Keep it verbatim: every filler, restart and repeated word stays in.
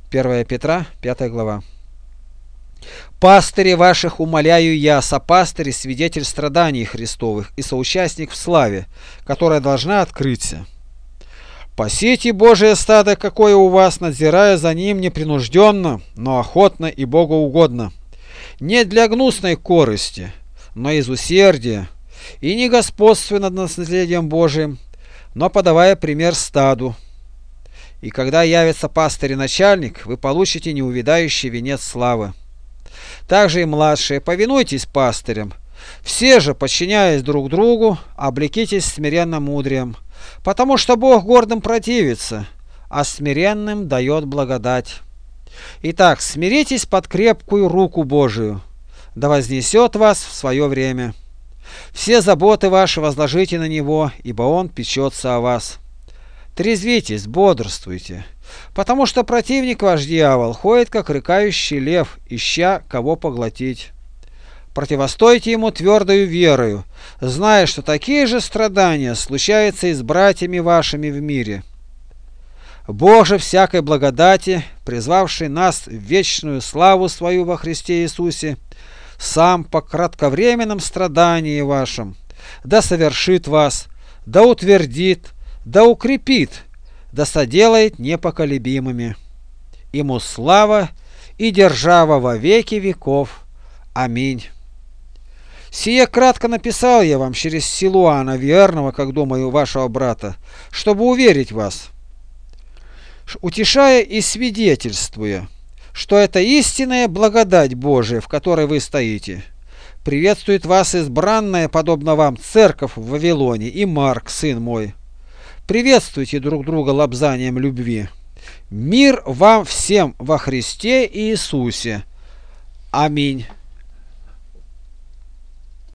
первое Петра, пятая глава. «Пастыри ваших умоляю я, сопастыри, свидетель страданий Христовых и соучастник в славе, которая должна открыться. Пасите Божие стадо, какое у вас, надзирая за ним непринужденно, но охотно и богоугодно, не для гнусной корысти, но из усердия, и не господствуя над наследием Божиим, но подавая пример стаду. И когда явится пастырь и начальник, вы получите неувядающий венец славы. Также и младшие, повинуйтесь пастырям, все же, подчиняясь друг другу, облекитесь смиренным мудрием, потому что Бог гордым противится, а смиренным дает благодать. Итак, смиритесь под крепкую руку Божию, да вознесет вас в свое время. Все заботы ваши возложите на Него, ибо Он печется о вас. Трезвитесь, бодрствуйте, потому что противник ваш дьявол ходит, как рыкающий лев, ища кого поглотить. Противостойте ему твердою верою, зная, что такие же страдания случаются и с братьями вашими в мире. Бог же всякой благодати, призвавший нас в вечную славу свою во Христе Иисусе, сам по кратковременном страдании вашем, да совершит вас, да утвердит, да укрепит, да соделает непоколебимыми. Ему слава и держава во веки веков. Аминь. Сие кратко написал я вам через Силуана, верного, как думаю, вашего брата, чтобы уверить вас, утешая и свидетельствуя, что это истинная благодать Божия, в которой вы стоите. Приветствует вас избранная, подобно вам, церковь в Вавилоне и Марк, сын мой. Приветствуйте друг друга лобзанием любви. Мир вам всем во Христе Иисусе. Аминь.